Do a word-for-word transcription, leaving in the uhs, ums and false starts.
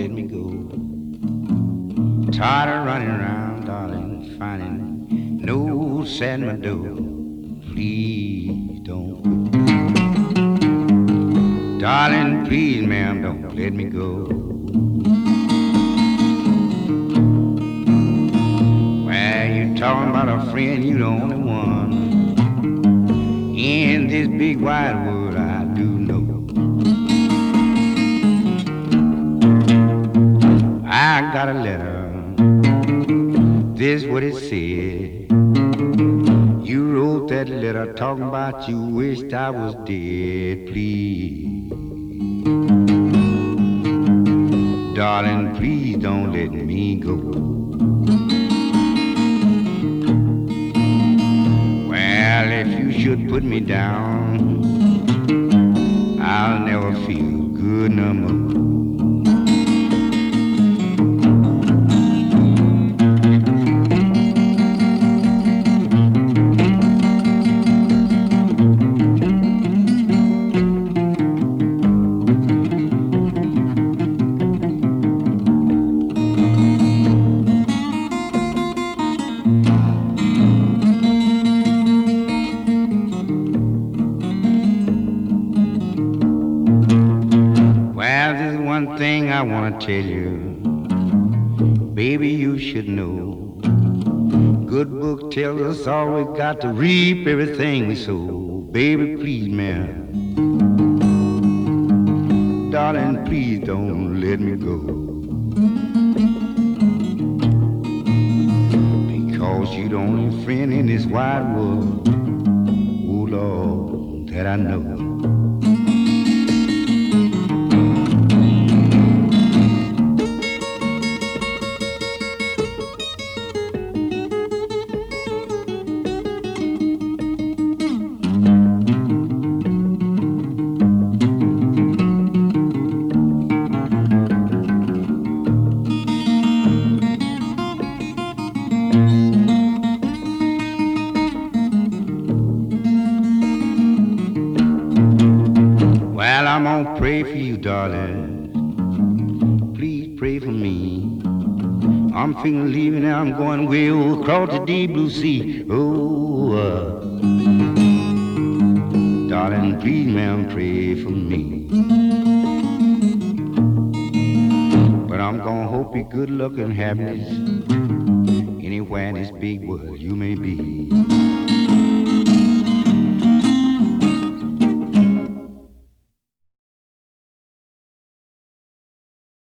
let me go. Tired of running around, darling, finding no San Mado. Please don't go. Darling, please, ma'am, don't let me go. Well, you talking about a friend, you the only one in this big wide world I do know. I got a letter, this what it said. You wrote that letter talking about you wished I was dead. Please, darling, please don't let me go. Well, if you should put me down, I'll never feel good no more. One thing I want to tell you, baby, you should know. Good book tells us all we got to reap everything we sow. Baby, please, man, darling, please don't let me go. Because you're the only friend in this wide world, oh Lord, that I know. Well, I'm gonna pray for you, darling. Please pray for me. I'm feeling leaving and I'm going way over across the deep blue sea. Oh, uh, darling, please, ma'am, pray for me. But I'm gonna hope you good luck and happiness anywhere in this big world you may be.